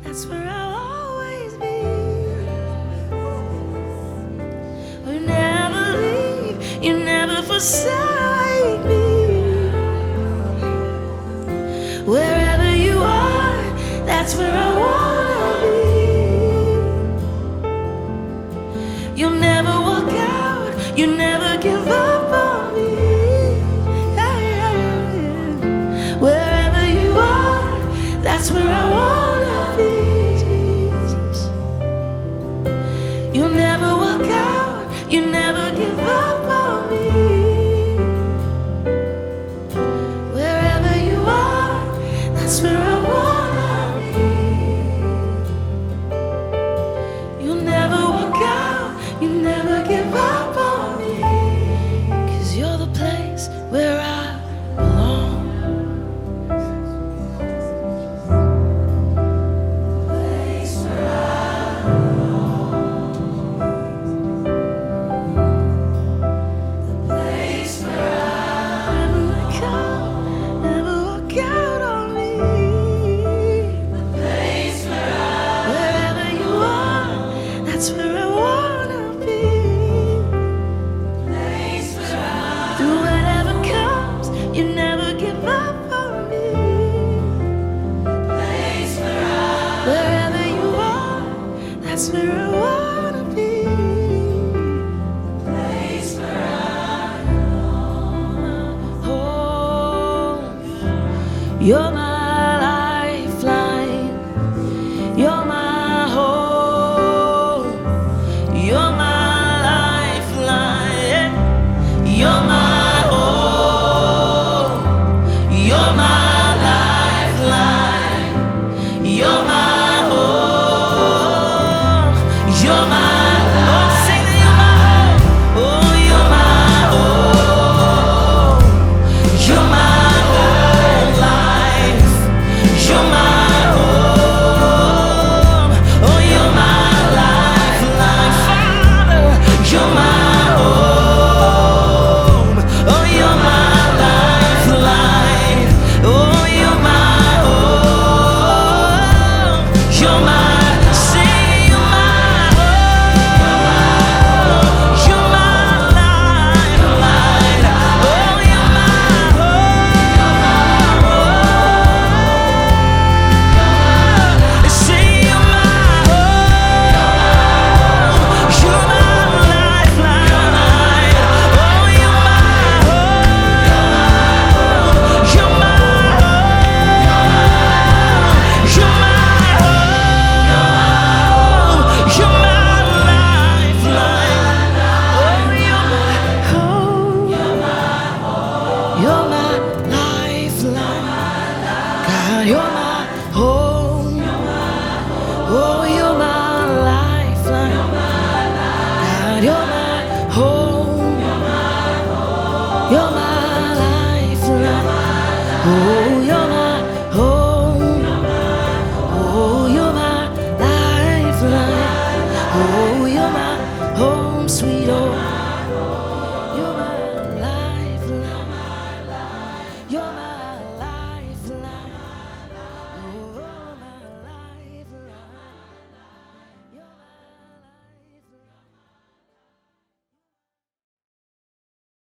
that's where I'll always be. You never leave, you never forsake me. Wherever you are, that's where I wanna be. You'll never walk out, you never give up on me. Yeah, yeah, yeah. Wherever you are, that's where I wanna be, Jesus. You'll never walk out, you never give up on me. Wherever you are, that's where I wanna be. You'll never walk out, you never give up on me. 'Cause you're the place where I belong. Place where I belong. The place where I never let go, never walk out on me. The place where wherever you are, that's where I wanna be. Place where through whatever comes, you never give up on me. Place where wherever you are, that's where I wanna be. Place where I belong. Home. You're my lifeline. You're my home. You're my lifeline. You're my home. You're my lifeline. You're my home. You're my oh, sing that you're my home. Oh, you're my home. You're my whole life. You're my home. Oh, you're my lifeline, Father. You're my home. Oh, you're my lifeline. Oh, you're my home. You're my sing, you're my home. You're my lifeline. Oh, you're my home. Say you're my home. You're my lifeline. Oh, you're my home. You're my home. You're my home. You're my lifeline. Oh, you're my home. You're my lifeline. God, you're my home. Oh, you're my lifeline. God, you're my home. You're my lifeline. Oh.